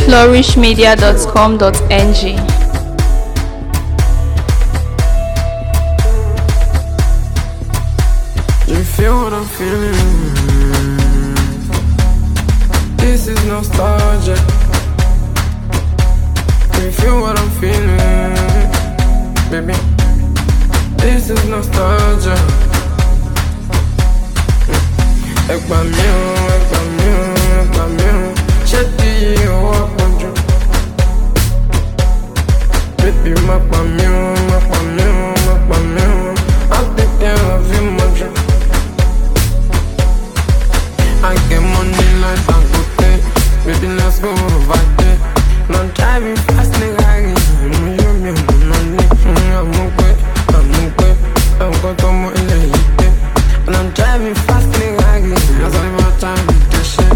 flourishmedia.com.ng. You feel what I'm feeling? This is nostalgia. You feel what I'm feeling, baby? This is nostalgia. Ekpa mi o, ṣé tí o wá pọ̀jù? Baby, má pa mí o, I'll take care of you, much. I get money like Dangote, baby, let's go over there. Now driving fast, nigga, I'm got more in the heat, and I'm driving fast, nigga, as I never time with this shit.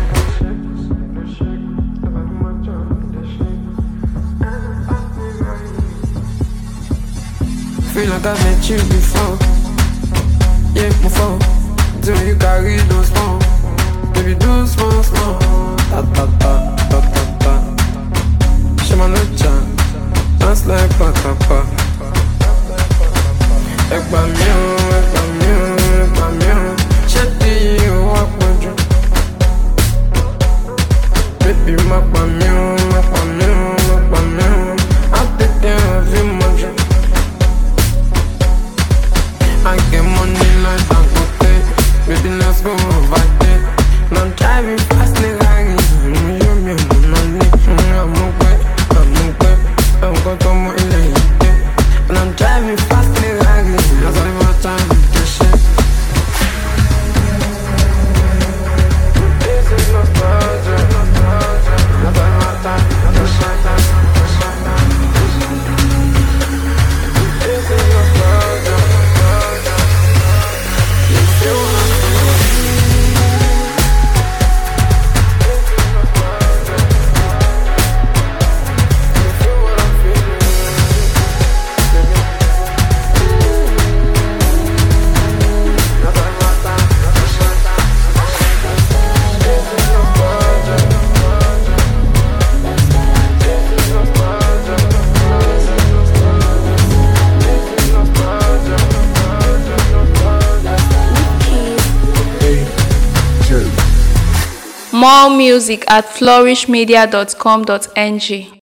Feel like I've met you before, yeah, before. Do you carry those small? Baby, do small. Ta ta ta ta ta ta. Shema no chan, dance like pa. Ekpa mi o, ṣé tí o wá pọ̀jù? Baby, má pa mí o, I'll take care of you, much. I get money like Dangote, baby, let's go over there. Now I'm driving fast, nigga, I'm got more in the heat, and I'm driving fast, nigga, as I never time with this shit. This is nostalgia, as I never time with this shit. This is nostalgia. You feel what I'm More music at flourishmedia.com.ng.